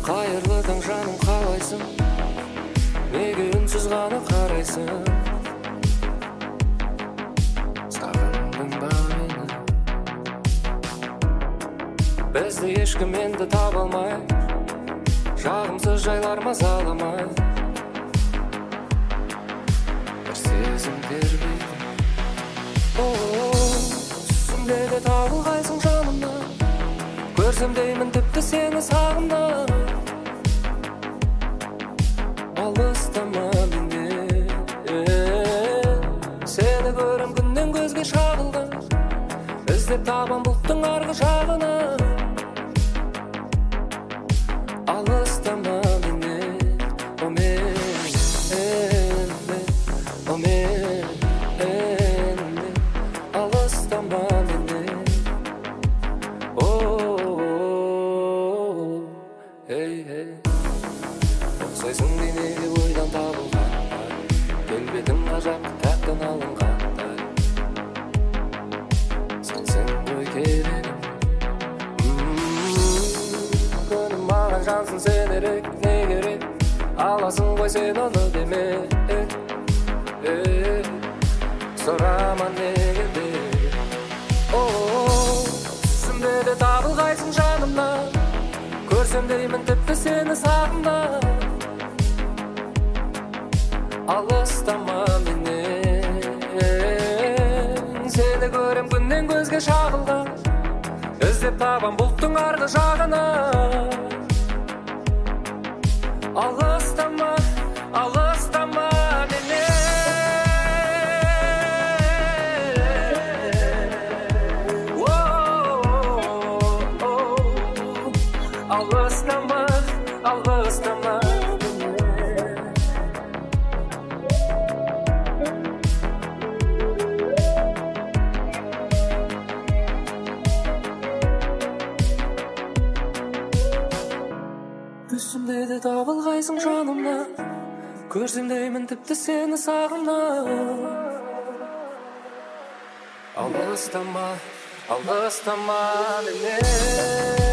Қайырлы таң жаным, қалайсың? Неге үнсіз ғана қарайсың? Сағындың ба мені? Бізді ешкім енді таба алмай, жағымсыз жайлар мазаламай. Бір сезім тербейді. Түсімде де табылғайсың жанымнан, көрсем деймін тіпті сені сағымнан. Алыстама менен, сені көрем күннен көзге шағылған, іздеп табам бұлттың арғы жағына. Алыстама менен, о мен, о мен, алыстама менен, ұқсайсың денеге ойдан табылғандай, келбетің ғажап кітаптан алынғандай. Сенсің ғой керегім, күнім маған жансың, сен ерек, не керек? Аласың ғой сен оны деме, сұрама неге де. Түсімде де табылғайсың жанымнан, көрсем деймін тіпті сені сағымнан. Алыстама менен, сені көрем күннен көзге шағылған, іздеп табам бұлттың арғы жағына. Алыстама, алыстама менен, алыстама, алыстама. Түсімде де табылғайсың жанымнан, көрсем деймін тіпті сені сағымнан. Алыстама, алыстама менен.